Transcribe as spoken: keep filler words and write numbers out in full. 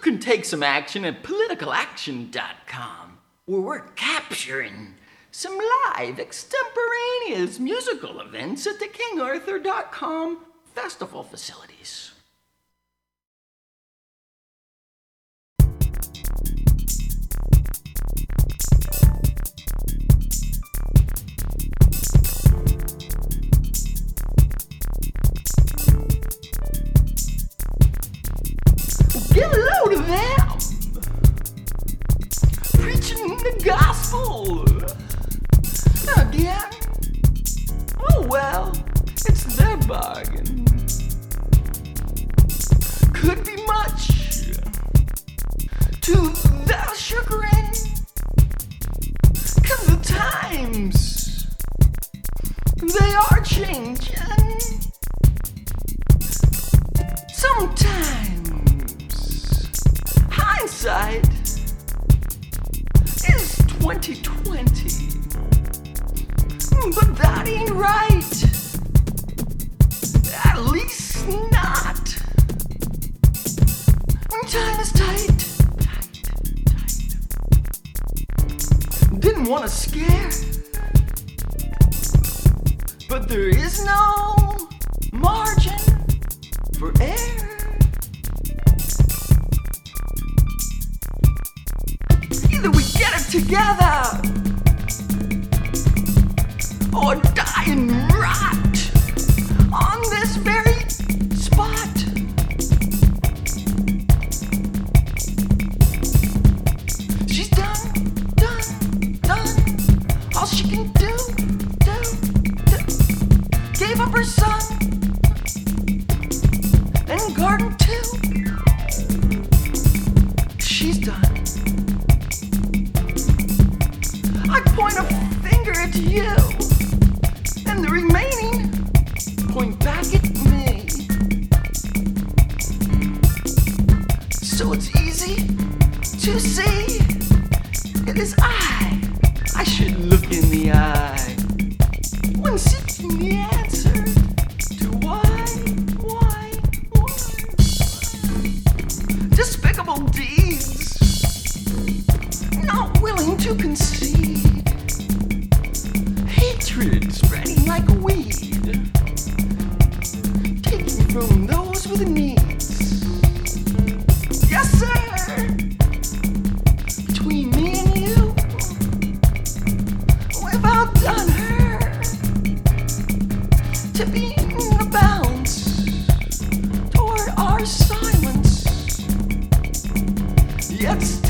can take some action at political action dot com, where we're capturing some live extemporaneous musical events at the king arthur dot com festival facilities. Get a load of them! Preaching the gospel! Again? Oh well, it's their bargain. Could be much to their chagrin. 'Cause the times, they are changing. Sometimes hindsight is twenty twenty, but that ain't right. At least not when time is tight. tight, tight. Didn't want to scare, but there is no margin for error. Either we get it together or die and rot on this very spot. She's done, done, done all she can do, do, do. Gave up her son and garden too. She's done. I point a finger at you, and the remaining point back at me. So it's easy to see it is I I should look in the eye when seeking the answer to why, why, why. Despicable deeds, not willing to concede. Hatred spreading like a weed, taking from those with needs. Yes, sir. Between me and you, we've outdone her, tipping the balance toward our silence. Yet